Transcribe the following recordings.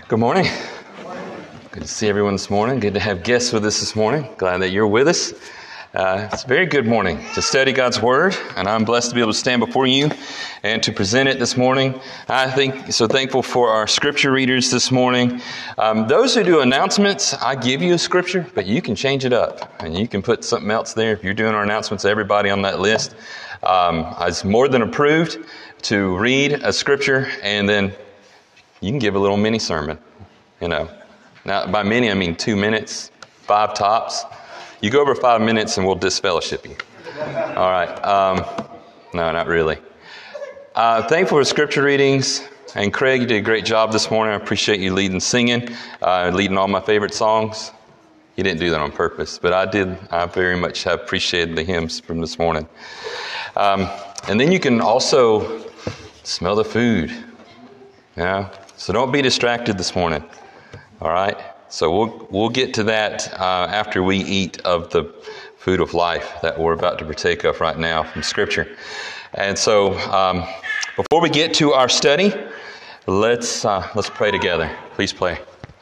Good morning. Good to see everyone this morning. Good to have guests with us this morning. Glad that you're with us. It's a very good morning to study God's Word, and I'm blessed to be able to stand before you and to present it this morning. I think so thankful for our scripture readers this morning. Those who do announcements, I give you a scripture, but you can change it up, and you can put something else there. If you're doing our announcements, everybody on that list is more than approved to read a scripture, and then you can give a little mini sermon, Now, by mini, I mean 2 minutes, 5 tops. You go over 5 minutes and we'll disfellowship you. All right. No, not really. Thankful for scripture readings. And Craig, you did a great job this morning. I appreciate you leading singing, leading all my favorite songs. You didn't do that on purpose, but I did. I very much have appreciated the hymns from this morning. And then you can also smell the food. So don't be distracted this morning. All right? So we'll get to that after we eat of the food of life that we're about to partake of right now from Scripture. And so before we get to our study, let's pray together. Please pray.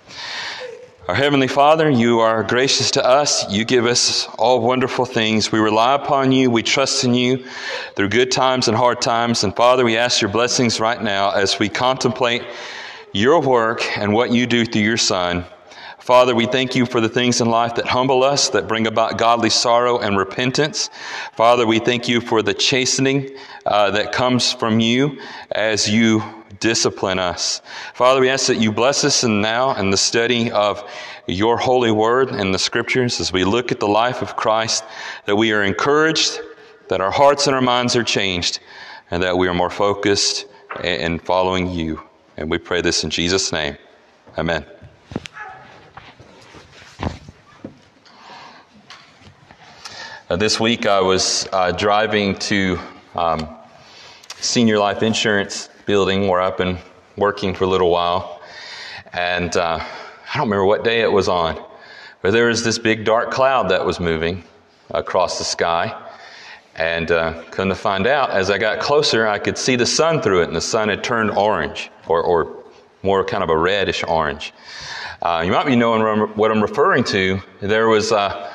Our Heavenly Father, you are gracious to us. You give us all wonderful things. We rely upon you. We trust in you through good times and hard times. And Father, we ask your blessings right now as we contemplate your work and what you do through your Son. Father, we thank you for the things in life that humble us, that bring about godly sorrow and repentance. Father, we thank you for the chastening that comes from you as you discipline us. Father, we ask that you bless us now in the study of your holy word and the scriptures as we look at the life of Christ, that we are encouraged, that our hearts and our minds are changed, and that we are more focused in following you. And we pray this in Jesus' name. Amen. This week I was driving to Senior Life Insurance building where I've been working for a little while. And I don't remember what day it was on, but there was this big dark cloud that was moving across the sky. And come to find out, as I got closer, I could see the sun through it, and the sun had turned orange, or more kind of a reddish orange. You might be knowing what I'm referring to. There was a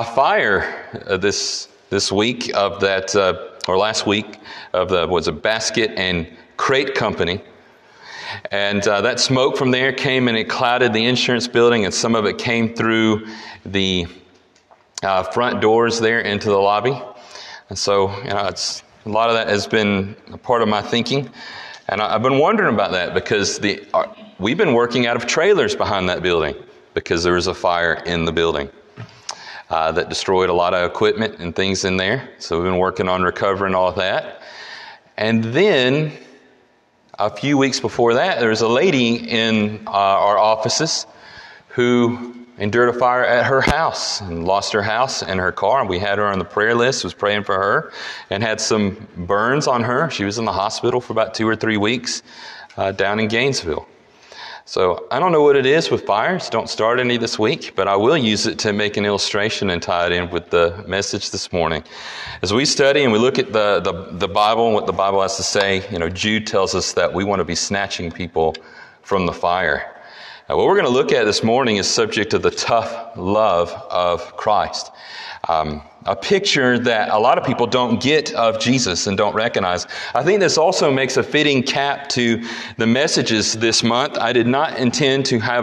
fire this week of that, or last week of was a basket and crate company. And that smoke from there came and it clouded the insurance building, and some of it came through the front doors there into the lobby. And so, it's a lot of that has been a part of my thinking. And I've been wondering about that because we've been working out of trailers behind that building because there was a fire in the building that destroyed a lot of equipment and things in there. So we've been working on recovering all of that. And then a few weeks before that, there was a lady in our offices who endured a fire at her house and lost her house and her car. And we had her on the prayer list, was praying for her, and had some burns on her. She was in the hospital for about 2 or 3 weeks down in Gainesville. So I don't know what it is with fires. Don't start any this week, but I will use it to make an illustration and tie it in with the message this morning. As we study and we look at the Bible and what the Bible has to say, Jude tells us that we want to be snatching people from the fire. What we're going to look at this morning is subject to the tough love of Christ. A picture that a lot of people don't get of Jesus and don't recognize. I think this also makes a fitting cap to the messages this month. I did not intend to have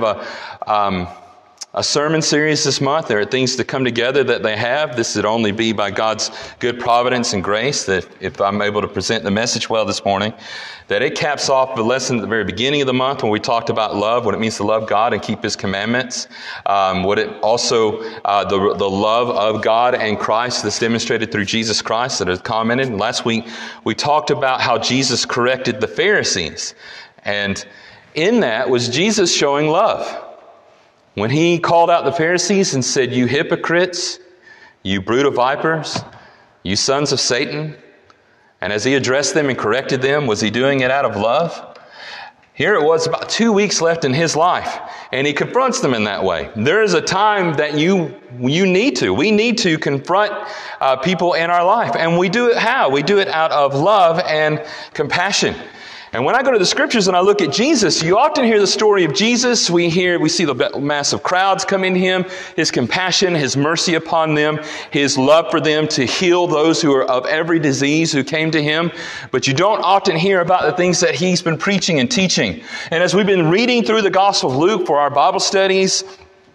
a sermon series this month. There are things to come together that they have. This would only be by God's good providence and grace that if I'm able to present the message well this morning, that it caps off the lesson at the very beginning of the month when we talked about love, what it means to love God and keep His commandments. What it also, the love of God and Christ that's demonstrated through Jesus Christ that is commented. And last week, we talked about how Jesus corrected the Pharisees. And in that was Jesus showing love. When He called out the Pharisees and said, "You hypocrites, you brood of vipers, you sons of Satan," and as He addressed them and corrected them, was He doing it out of love? Here it was about 2 weeks left in His life, and He confronts them in that way. There is a time that we need to confront people in our life. And we do it how? We do it out of love and compassion. And when I go to the scriptures and I look at Jesus, you often hear the story of Jesus. We see the massive crowds come in him, his compassion, his mercy upon them, his love for them to heal those who are of every disease who came to him. But you don't often hear about the things that he's been preaching and teaching. And as we've been reading through the Gospel of Luke for our Bible studies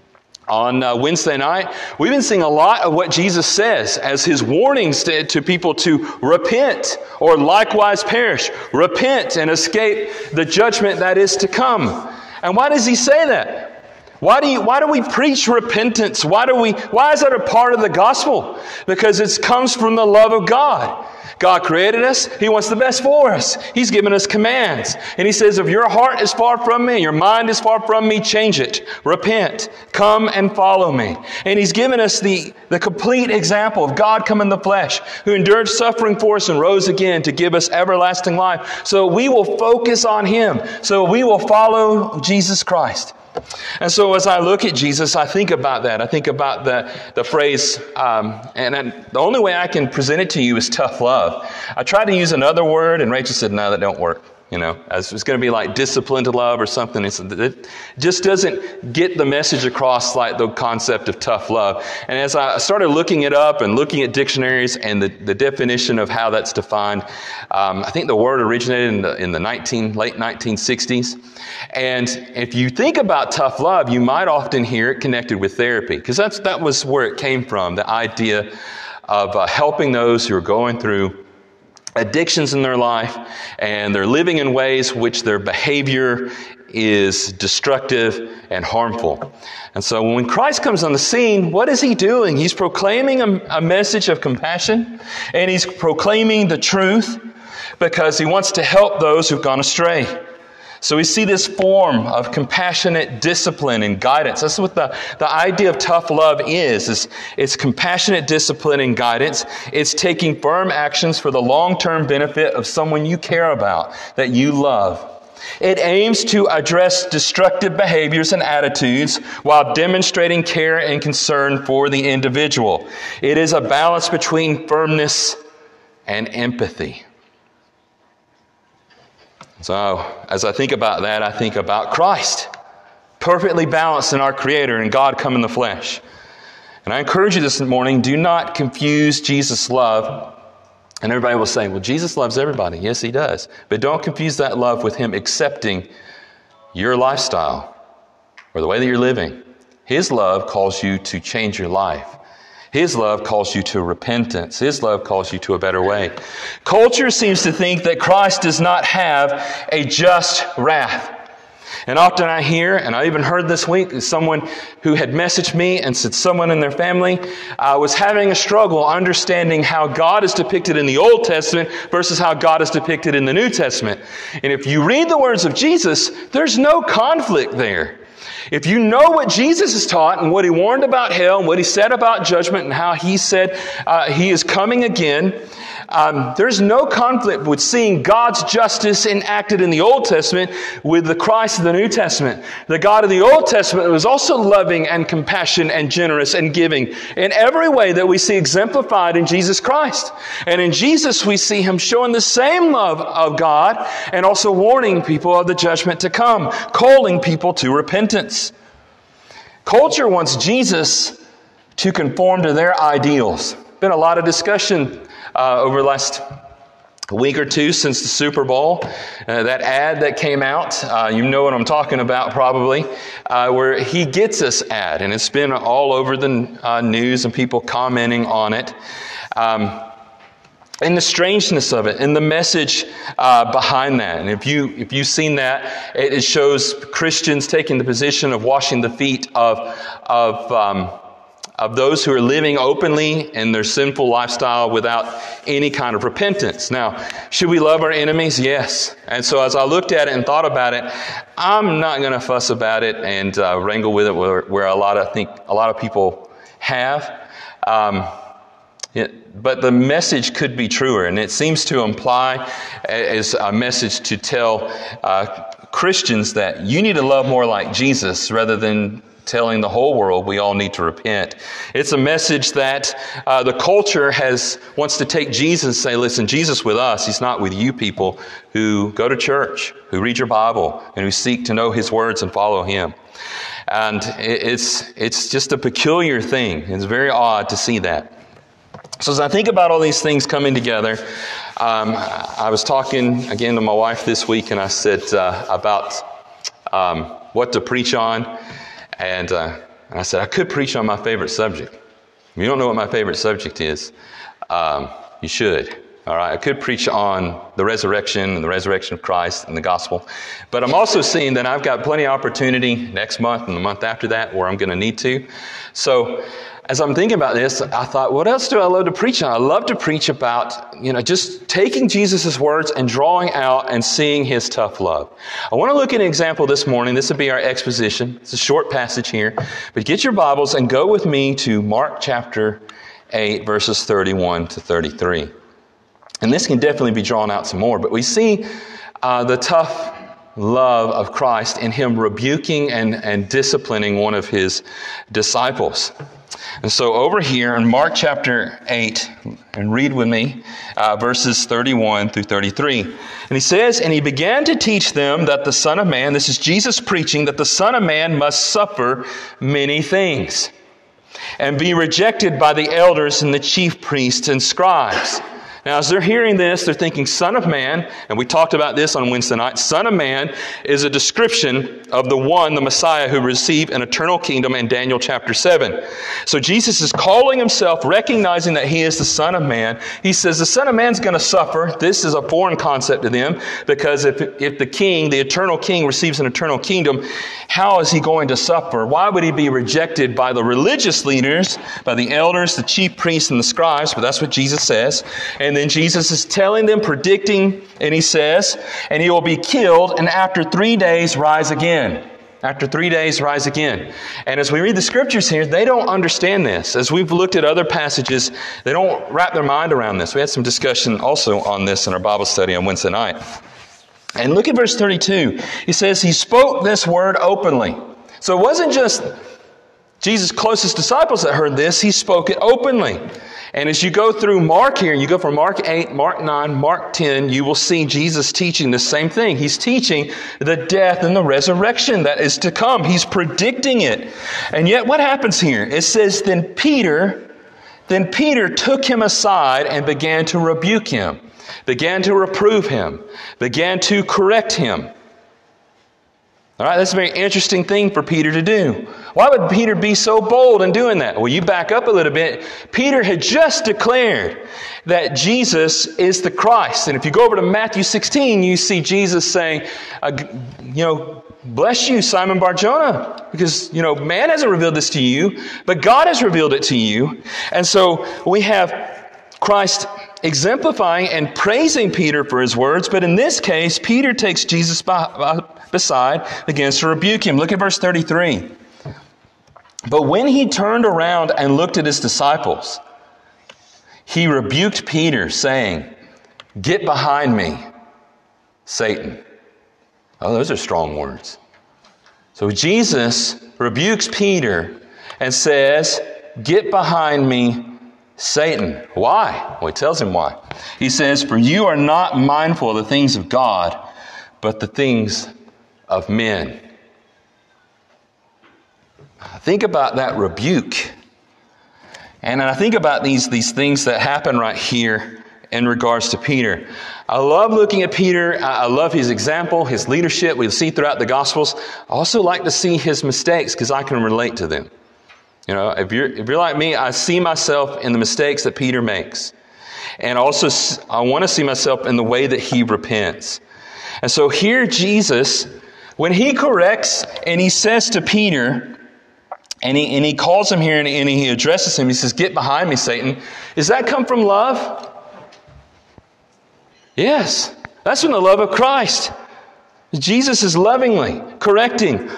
on Wednesday night, we've been seeing a lot of what Jesus says as his warnings to people to repent or likewise perish. Repent and escape the judgment that is to come. And why does he say that? Why do we preach repentance? Why is that a part of the gospel? Because it comes from the love of God. God created us. He wants the best for us. He's given us commands. And he says, if your heart is far from me, your mind is far from me, change it. Repent. Come and follow me. And he's given us the complete example of God come in the flesh, who endured suffering for us and rose again to give us everlasting life. So we will focus on him. So we will follow Jesus Christ. And so as I look at Jesus, I think about that. I think about the phrase, the only way I can present it to you is tough love. I tried to use another word, and Rachel said, no, that don't work. As it's going to be like disciplined love or something. It just doesn't get the message across like the concept of tough love. And as I started looking it up and looking at dictionaries and the definition of how that's defined, I think the word originated in the late 1960s. And if you think about tough love, you might often hear it connected with therapy, because that was where it came from, the idea of helping those who are going through addictions in their life, and they're living in ways which their behavior is destructive and harmful. And so when Christ comes on the scene, what is he doing? He's proclaiming a message of compassion, and he's proclaiming the truth because he wants to help those who've gone astray. So we see this form of compassionate discipline and guidance. That's what the idea of tough love is. It's compassionate discipline and guidance. It's taking firm actions for the long-term benefit of someone you care about, that you love. It aims to address destructive behaviors and attitudes while demonstrating care and concern for the individual. It is a balance between firmness and empathy. So, as I think about that, I think about Christ, perfectly balanced in our Creator and God come in the flesh. And I encourage you this morning, do not confuse Jesus' love. And everybody will say, well, Jesus loves everybody. Yes, he does. But don't confuse that love with him accepting your lifestyle or the way that you're living. His love calls you to change your life. His love calls you to repentance. His love calls you to a better way. Culture seems to think that Christ does not have a just wrath. And often I hear, and I even heard this week, someone who had messaged me and said someone in their family was having a struggle understanding how God is depicted in the Old Testament versus how God is depicted in the New Testament. And if you read the words of Jesus, there's no conflict there. If you know what Jesus has taught and what he warned about hell and what he said about judgment and how he said he is coming again, there's no conflict with seeing God's justice enacted in the Old Testament with the Christ of the New Testament. The God of the Old Testament was also loving and compassionate and generous and giving in every way that we see exemplified in Jesus Christ. And in Jesus we see him showing the same love of God and also warning people of the judgment to come, calling people to repentance. Culture wants Jesus to conform to their ideals. Been a lot of discussion over the last week or two since the Super Bowl. That ad that came out, you know what I'm talking about probably, where He Gets Us ad. And it's been all over the news and people commenting on it. And the strangeness of it and the message behind that. And if you've seen that, it shows Christians taking the position of washing the feet of those who are living openly in their sinful lifestyle without any kind of repentance. Now, should we love our enemies? Yes. And so as I looked at it and thought about it, I'm not going to fuss about it and wrangle with it where a lot of people have. But the message could be truer, and it seems to imply as a message to tell Christians that you need to love more like Jesus rather than telling the whole world we all need to repent. It's a message that the culture wants to take Jesus and say, listen, Jesus with us, he's not with you people who go to church, who read your Bible, and who seek to know his words and follow him. And it's just a peculiar thing. It's very odd to see that. So as I think about all these things coming together, I was talking again to my wife this week, and I said about what to preach on. And I said, I could preach on my favorite subject. If you don't know what my favorite subject is, you should. All right, I could preach on the resurrection and the resurrection of Christ and the gospel. But I'm also seeing that I've got plenty of opportunity next month and the month after that where I'm going to need to. So as I'm thinking about this, I thought, what else do I love to preach on? I love to preach about, just taking Jesus' words and drawing out and seeing his tough love. I want to look at an example this morning. This will be our exposition. It's a short passage here. But get your Bibles and go with me to Mark chapter 8, verses 31 to 33. And this can definitely be drawn out some more. But we see the tough love of Christ in him rebuking and disciplining one of his disciples. And so over here in Mark chapter 8, and read with me, verses 31 through 33. And he says, and he began to teach them that the Son of Man, this is Jesus preaching, that the Son of Man must suffer many things and be rejected by the elders and the chief priests and scribes. Now, as they're hearing this, they're thinking, Son of Man, and we talked about this on Wednesday night, Son of Man is a description of the Messiah, who received an eternal kingdom in Daniel chapter 7. So Jesus is calling himself, recognizing that he is the Son of Man. He says the Son of Man's going to suffer. This is a foreign concept to them, because if the king, the eternal king, receives an eternal kingdom, how is he going to suffer? Why would he be rejected by the religious leaders, by the elders, the chief priests, and the scribes? But that's what Jesus says. And then Jesus is telling them, predicting, and he says, and he will be killed, and after 3 days rise again. After 3 days rise again. And as we read the scriptures here, they don't understand this. As we've looked at other passages, they don't wrap their mind around this. We had some discussion also on this in our Bible study on Wednesday night. And look at verse 32. He says, he spoke this word openly. So it wasn't just Jesus' closest disciples that heard this. He spoke it openly. And as you go through Mark here, you go from Mark 8, Mark 9, Mark 10, you will see Jesus teaching the same thing. He's teaching the death and the resurrection that is to come. He's predicting it. And yet what happens here? It says, Then Peter took him aside and began to rebuke him, began to reprove him, began to correct him. All right, that's a very interesting thing for Peter to do. Why would Peter be so bold in doing that? Well, you back up a little bit. Peter had just declared that Jesus is the Christ. And if you go over to Matthew 16, you see Jesus saying, bless you, Simon Bar-Jonah, because, man hasn't revealed this to you, but God has revealed it to you. And so we have Christ exemplifying and praising Peter for his words, but in this case, Peter takes Jesus beside, begins to rebuke him. Look at verse 33. But when he turned around and looked at his disciples, he rebuked Peter, saying, Get behind me, Satan. Oh, those are strong words. So Jesus rebukes Peter and says, Get behind me, Satan. Why? Well, he tells him why. He says, For you are not mindful of the things of God, but the things of men. Think about that rebuke. And I think about these things that happen right here in regards to Peter. I love looking at Peter. I love his example, his leadership. We'll see throughout the Gospels. I also like to see his mistakes because I can relate to them. If you're like me, I see myself in the mistakes that Peter makes. And also, I want to see myself in the way that he repents. And so here Jesus, when he corrects and he says to Peter, and he calls him here and he addresses him, he says, Get behind me, Satan. Does that come from love? Yes. That's from the love of Christ. Jesus is lovingly correcting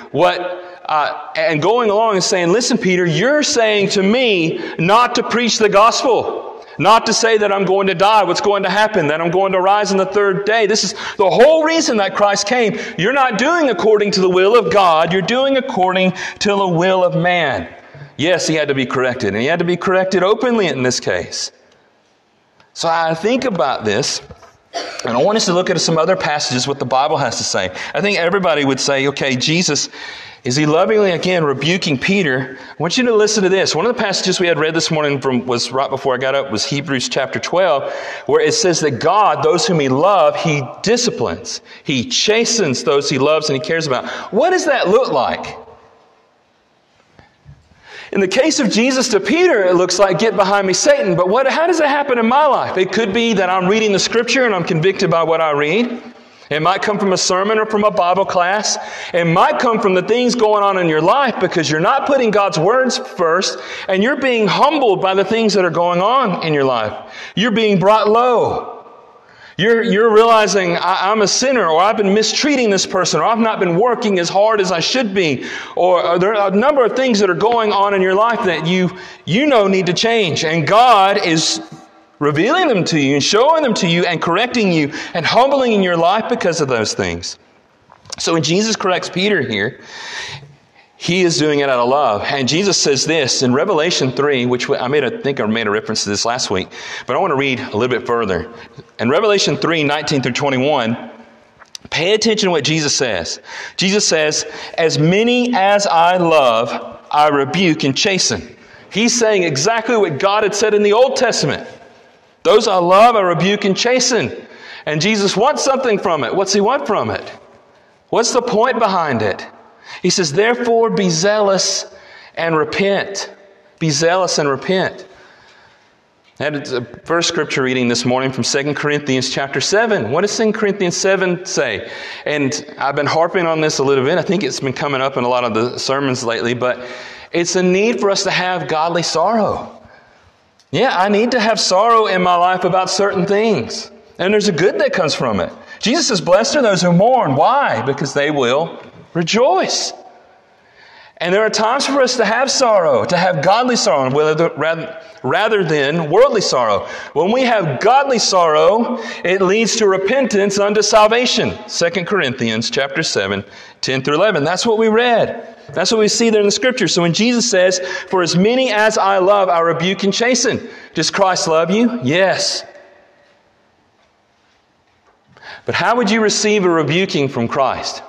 and going along and saying, Listen, Peter, you're saying to me not to preach the gospel. Not to say that I'm going to die, what's going to happen, that I'm going to rise on the third day. This is the whole reason that Christ came. You're not doing according to the will of God. You're doing according to the will of man. Yes, he had to be corrected, and he had to be corrected openly in this case. So I think about this, and I want us to look at some other passages, what the Bible has to say. I think everybody would say, okay, Jesus, is he lovingly, again, rebuking Peter? I want you to listen to this. One of the passages we had read this morning was right before I got up, was Hebrews chapter 12, where it says that God, those whom he loves, he disciplines. He chastens those he loves and he cares about. What does that look like? In the case of Jesus to Peter, it looks like, get behind me, Satan. But how does that happen in my life? It could be that I'm reading the scripture and I'm convicted by what I read. It might come from a sermon or from a Bible class. It might come from the things going on in your life because you're not putting God's words first and you're being humbled by the things that are going on in your life. You're being brought low. You're realizing I'm a sinner, or I've been mistreating this person, or I've not been working as hard as I should be, or there are a number of things that are going on in your life that you know need to change. And God is revealing them to you and showing them to you and correcting you and humbling in your life because of those things. So when Jesus corrects Peter here, he is doing it out of love. And Jesus says this in Revelation 3, which I made a reference to this last week, but I want to read a little bit further. In Revelation 3, 19 through 21, pay attention to what Jesus says. Jesus says, as many as I love, I rebuke and chasten. He's saying exactly what God had said in the Old Testament. Those I love, I rebuke and chasten. And Jesus wants something from it. What's he want from it? What's the point behind it? He says, therefore be zealous and repent. Be zealous and repent. I had a first scripture reading this morning from 2 Corinthians chapter 7. What does 2 Corinthians 7 say? And I've been harping on this a little bit. I think it's been coming up in a lot of the sermons lately, but it's a need for us to have godly sorrow. Yeah, I need to have sorrow in my life about certain things. And there's a good that comes from it. Jesus says, blessed are those who mourn. Why? Because they will rejoice. And there are times for us to have sorrow, to have godly sorrow, rather than worldly sorrow. When we have godly sorrow, it leads to repentance unto salvation. 2 Corinthians chapter 7, 10 through 11. That's what we read. That's what we see there in the scripture. So when Jesus says, for as many as I love, I rebuke and chasten. Does Christ love you? Yes. But how would you receive a rebuking from Christ?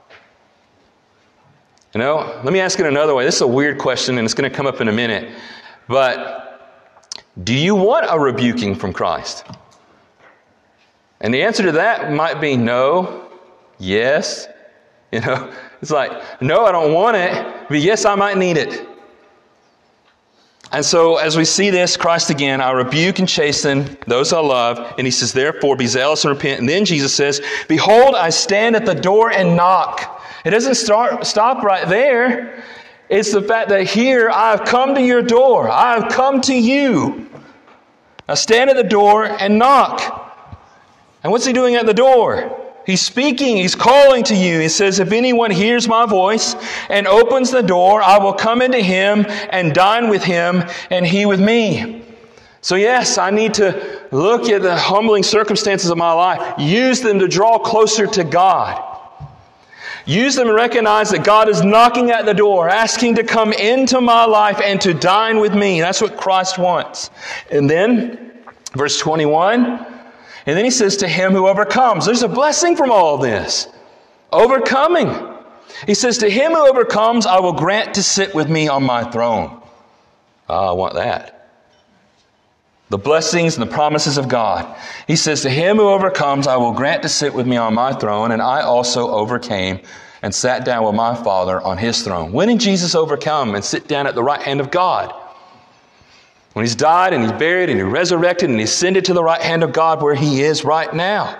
You know, let me ask it another way. This is a weird question, and it's going to come up in a minute. But do you want a rebuking from Christ? And the answer to that might be no, yes. You know, it's like, no, I don't want it, but yes, I might need it. And so as we see this, Christ again, I rebuke and chasten those I love. And he says, therefore, be zealous and repent. And then Jesus says, behold, I stand at the door and knock. It doesn't stop right there. It's the fact that here, I've come to your door. I've come to you. I stand at the door and knock. And what's he doing at the door? He's speaking. He's calling to you. He says, if anyone hears my voice and opens the door, I will come into him and dine with him and he with me. So yes, I need to look at the humbling circumstances of my life. Use them to draw closer to God. Use them and recognize that God is knocking at the door, asking to come into my life and to dine with me. That's what Christ wants. And then, verse 21, and then he says, to him who overcomes. There's a blessing from all this. Overcoming. He says, to him who overcomes, I will grant to sit with me on my throne. I want that. The blessings and the promises of God. He says, to him who overcomes, I will grant to sit with me on my throne, and I also overcame and sat down with my Father on his throne. When did Jesus overcome and sit down at the right hand of God? When he's died and he's buried and he's resurrected and he's ascended to the right hand of God where he is right now.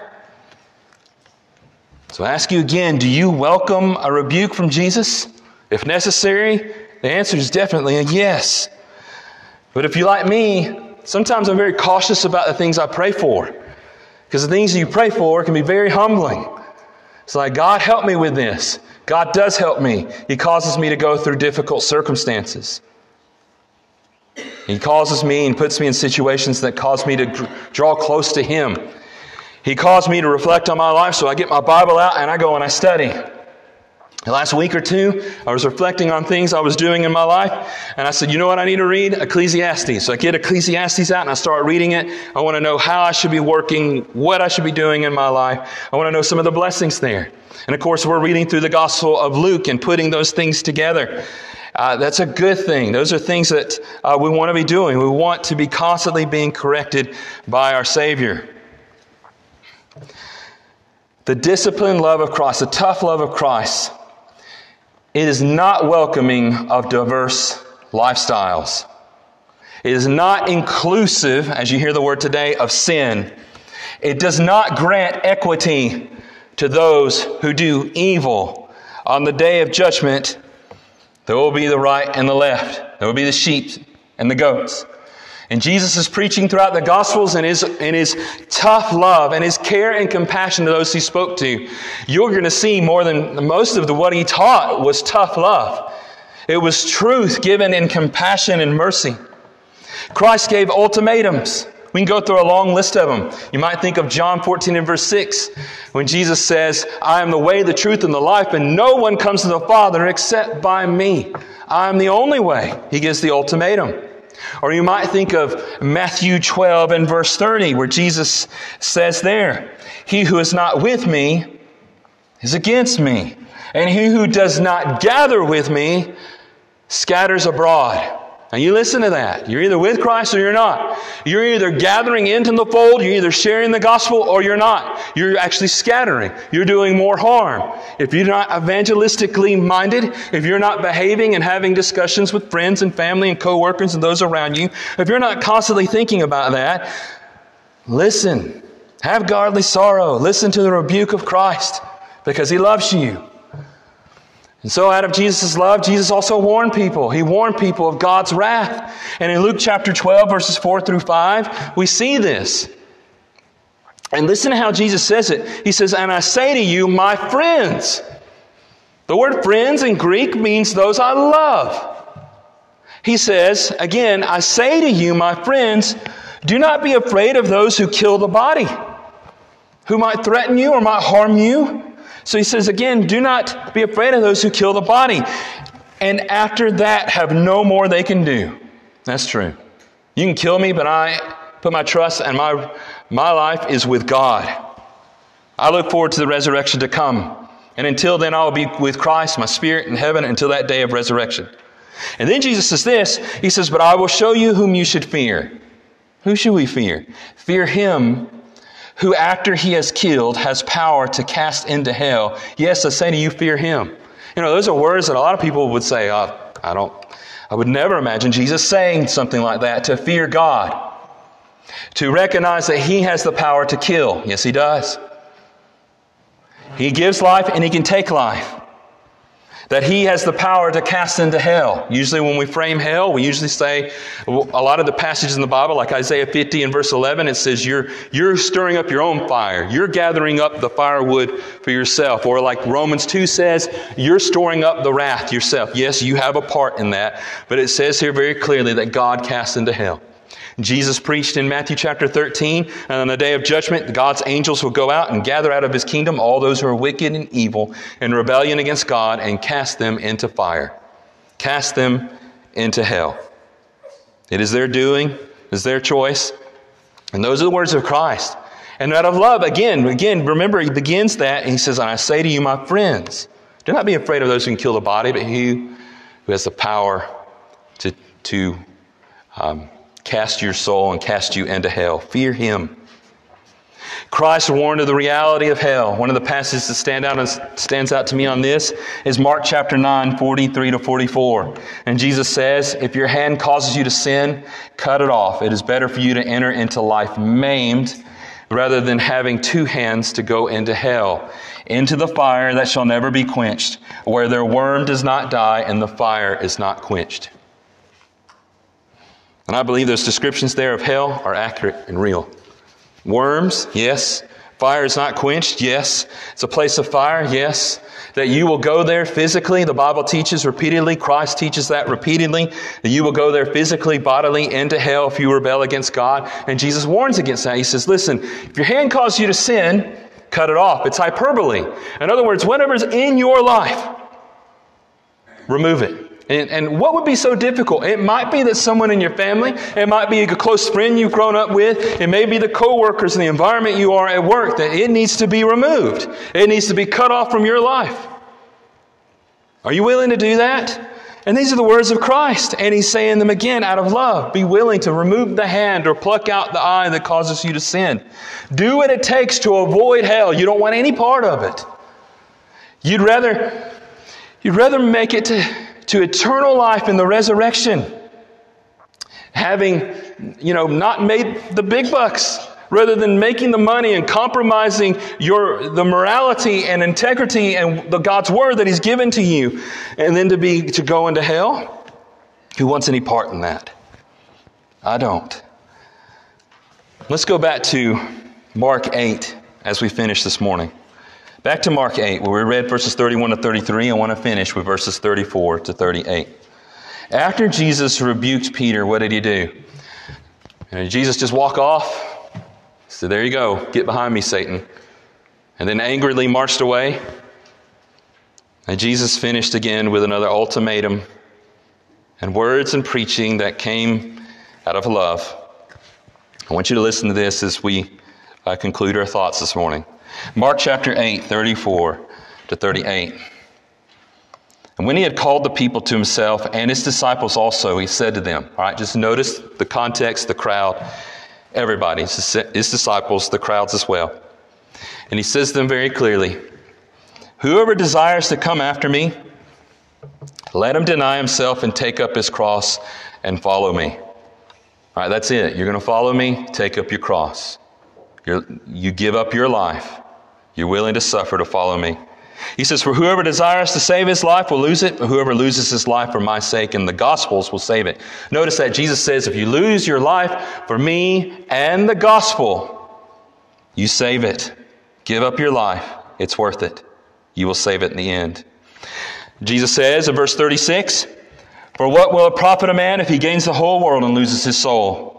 So I ask you again, do you welcome a rebuke from Jesus? If necessary, the answer is definitely a yes. But if you're like me, sometimes I'm very cautious about the things I pray for. Because the things you pray for can be very humbling. It's like, God, help me with this. God does help me. He causes me to go through difficult circumstances. He causes me and puts me in situations that cause me to draw close to Him. He calls me to reflect on my life, so I get my Bible out and I go and I study. The last week or two, I was reflecting on things I was doing in my life, and I said, you know what I need to read? Ecclesiastes. So I get Ecclesiastes out and I start reading it. I want to know how I should be working, what I should be doing in my life. I want to know some of the blessings there. And of course, we're reading through the Gospel of Luke and putting those things together. That's a good thing. Those are things that we want to be doing. We want to be constantly being corrected by our Savior. The disciplined love of Christ, the tough love of Christ, it is not welcoming of diverse lifestyles. It is not inclusive, as you hear the word today, of sin. It does not grant equity to those who do evil. On the day of judgment, there will be the right and the left. There will be the sheep and the goats. And Jesus is preaching throughout the Gospels and his tough love and his care and compassion to those he spoke to. You're going to see more than most of what he taught was tough love. It was truth given in compassion and mercy. Christ gave ultimatums. We can go through a long list of them. You might think of John 14 and verse 6, when Jesus says, I am the way, the truth, and the life, and no one comes to the Father except by me. I am the only way. He gives the ultimatum. Or you might think of Matthew 12 and verse 30, where Jesus says there, he who is not with me is against me, and he who does not gather with me scatters abroad. Now you listen to that. You're either with Christ or you're not. You're either gathering into the fold, you're either sharing the gospel, or you're not. You're actually scattering. You're doing more harm. If you're not evangelistically minded, if you're not behaving and having discussions with friends and family and co-workers and those around you, if you're not constantly thinking about that, listen. Have godly sorrow. Listen to the rebuke of Christ, because He loves you. And so out of Jesus' love, Jesus also warned people. He warned people of God's wrath. And in Luke chapter 12, verses 4 through 5, we see this. And listen to how Jesus says it. He says, and I say to you, my friends. The word friends in Greek means those I love. He says, again, I say to you, my friends, do not be afraid of those who kill the body, who might threaten you or might harm you. So he says again, do not be afraid of those who kill the body. And after that, have no more they can do. That's true. You can kill me, but I put my trust and my life is with God. I look forward to the resurrection to come. And until then, I will be with Christ, my spirit in heaven, until that day of resurrection. And then Jesus says this. He says, but I will show you whom you should fear. Who should we fear? Fear Him who after He has killed has power to cast into hell. Yes, I say to you, fear Him. You know, those are words that a lot of people would say, I would never imagine Jesus saying something like that, to fear God. To recognize that He has the power to kill. Yes, He does. He gives life and He can take life. That He has the power to cast into hell. Usually when we frame hell, we usually say, a lot of the passages in the Bible, like Isaiah 50 and verse 11, it says you're stirring up your own fire. You're gathering up the firewood for yourself. Or like Romans 2 says, you're storing up the wrath yourself. Yes, you have a part in that. But it says here very clearly that God casts into hell. Jesus preached in Matthew chapter 13, and on the day of judgment, God's angels will go out and gather out of His kingdom all those who are wicked and evil in rebellion against God and cast them into fire. Cast them into hell. It is their doing. It is their choice. And those are the words of Christ. And out of love, again, remember, He begins that, and He says, and I say to you, my friends, do not be afraid of those who can kill the body, but He who has the power to cast your soul and cast you into hell. Fear Him. Christ warned of the reality of hell. One of the passages that stands out to me on this is Mark chapter 9, 43 to 44. And Jesus says, if your hand causes you to sin, cut it off. It is better for you to enter into life maimed rather than having two hands to go into hell, into the fire that shall never be quenched, where their worm does not die and the fire is not quenched. And I believe those descriptions there of hell are accurate and real. Worms, yes. Fire is not quenched, yes. It's a place of fire, yes. that you will go there physically. The Bible teaches repeatedly, Christ teaches that repeatedly, that you will go there physically, bodily, into hell if you rebel against God. And Jesus warns against that. He says, listen, if your hand causes you to sin, cut it off. It's hyperbole. In other words, whatever's in your life, remove it. And what would be so difficult? It might be that someone in your family, it might be a close friend you've grown up with, it may be the co-workers and the environment you are at work, that it needs to be removed. It needs to be cut off from your life. Are you willing to do that? And these are the words of Christ. And He's saying them again out of love. Be willing to remove the hand or pluck out the eye that causes you to sin. Do what it takes to avoid hell. You don't want any part of it. You'd rather make it to eternal life in the resurrection, having, not made the big bucks, rather than making the money and compromising the morality and integrity and the God's word that He's given to you, and then to go into hell. Who wants any part in that? I don't. Let's go back to Mark 8 as we finish this morning. Back to Mark 8, where we read verses 31 to 33. I want to finish with verses 34 to 38. After Jesus rebuked Peter, what did He do? And Jesus just walk off. So there you go. Get behind me, Satan. And then angrily marched away. And Jesus finished again with another ultimatum and words and preaching that came out of love. I want you to listen to this as we conclude our thoughts this morning. Mark chapter 8, 34 to 38. And when He had called the people to Himself and His disciples also, He said to them, all right, just notice the context, the crowd, everybody, His disciples, the crowds as well. And He says to them very clearly, whoever desires to come after me, let him deny himself and take up his cross and follow me. All right, that's it. You're going to follow me, take up your cross. You give up your life. You're willing to suffer to follow me. He says, for whoever desires to save his life will lose it, but whoever loses his life for my sake and the gospel's will save it. Notice that Jesus says, if you lose your life for me and the gospel, you save it. Give up your life. It's worth it. You will save it in the end. Jesus says in verse 36, for what will it profit a man if he gains the whole world and loses his soul?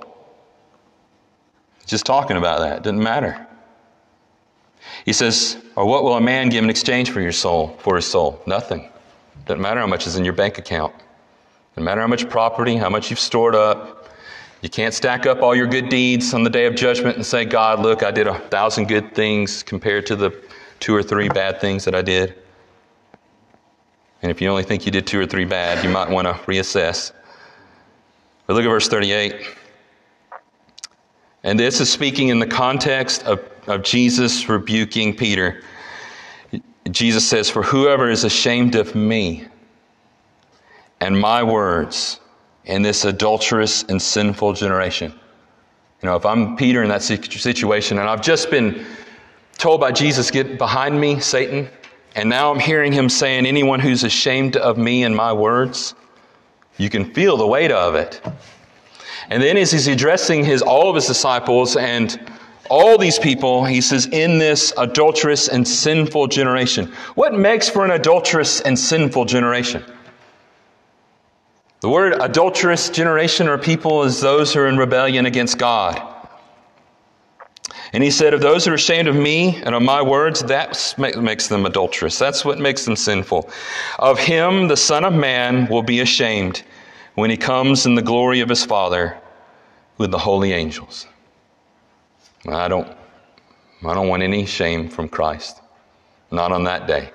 Just talking about that. Doesn't matter. He says, or what will a man give in exchange for his soul? Nothing. Doesn't matter how much is in your bank account. Doesn't matter how much property, how much you've stored up. You can't stack up all your good deeds on the day of judgment and say, God, look, I did 1,000 good things compared to the 2 or 3 bad things that I did. And if you only think you did 2 or 3 bad, you might want to reassess. But look at verse 38. And this is speaking in the context of Jesus rebuking Peter. Jesus says, for whoever is ashamed of me and my words in this adulterous and sinful generation. If I'm Peter in that situation and I've just been told by Jesus, get behind me, Satan, and now I'm hearing Him saying, anyone who's ashamed of me and my words, you can feel the weight of it. And then as He's addressing all of His disciples and all these people, He says, in this adulterous and sinful generation. What makes for an adulterous and sinful generation? The word adulterous generation or people is those who are in rebellion against God. And He said, of those who are ashamed of me and of my words, that makes them adulterous. That's what makes them sinful. Of Him, the Son of Man will be ashamed when He comes in the glory of His Father with the holy angels. I don't want any shame from Christ. Not on that day.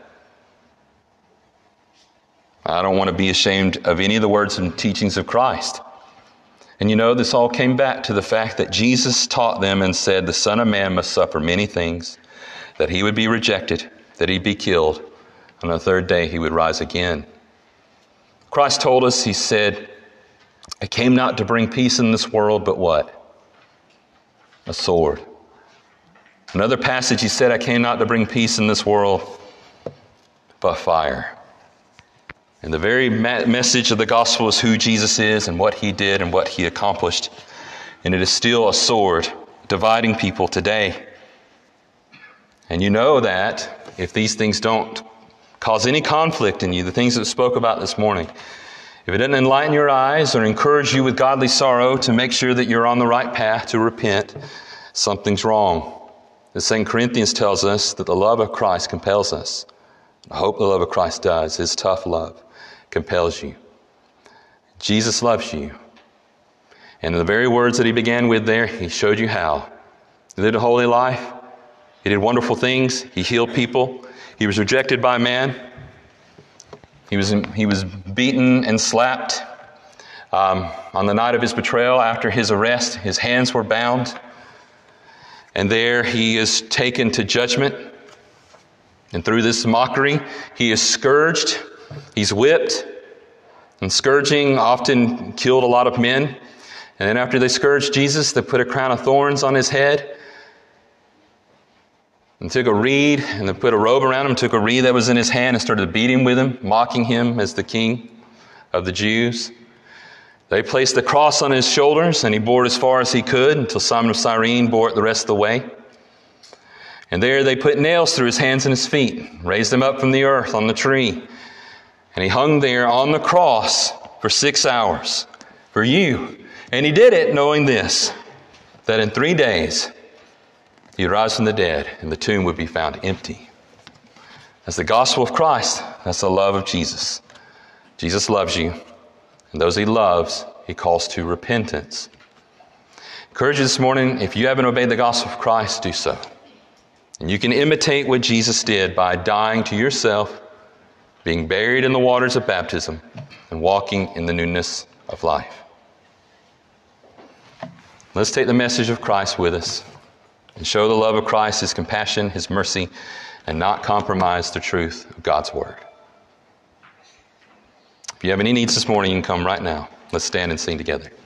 I don't want to be ashamed of any of the words and teachings of Christ. And this all came back to the fact that Jesus taught them and said the Son of Man must suffer many things, that He would be rejected, that He'd be killed. On the 3rd day He would rise again. Christ told us, He said, I came not to bring peace in this world, but what? A sword. Another passage He said, I came not to bring peace in this world, but fire. And the very message of the gospel is who Jesus is and what He did and what He accomplished. And it is still a sword dividing people today. And you know that if these things don't cause any conflict in you, the things that we spoke about this morning, if it doesn't enlighten your eyes or encourage you with godly sorrow to make sure that you're on the right path to repent, something's wrong. The 2 Corinthians tells us that the love of Christ compels us. I hope the love of Christ does. His tough love compels you. Jesus loves you. And in the very words that he began with there, he showed you how. He lived a holy life. He did wonderful things. He healed people. He was rejected by man. He was beaten and slapped. On the night of his betrayal, after his arrest, his hands were bound. And there he is taken to judgment. And through this mockery, he is scourged. He's whipped. And scourging often killed a lot of men. And then after they scourged Jesus, they put a crown of thorns on his head. And took a reed, and they put a robe around him, took a reed that was in his hand and started beating with him, mocking him as the king of the Jews. They placed the cross on his shoulders, and he bore it as far as he could until Simon of Cyrene bore it the rest of the way. And there they put nails through his hands and his feet, raised him up from the earth on the tree. And he hung there on the cross for 6 hours for you. And he did it knowing this, that in 3 days he'd rise from the dead and the tomb would be found empty. That's the gospel of Christ. That's the love of Jesus. Jesus loves you. And those he loves, he calls to repentance. Encourage you this morning, if you haven't obeyed the gospel of Christ, do so. And you can imitate what Jesus did by dying to yourself, being buried in the waters of baptism, and walking in the newness of life. Let's take the message of Christ with us and show the love of Christ, his compassion, his mercy, and not compromise the truth of God's word. If you have any needs this morning, you can come right now. Let's stand and sing together.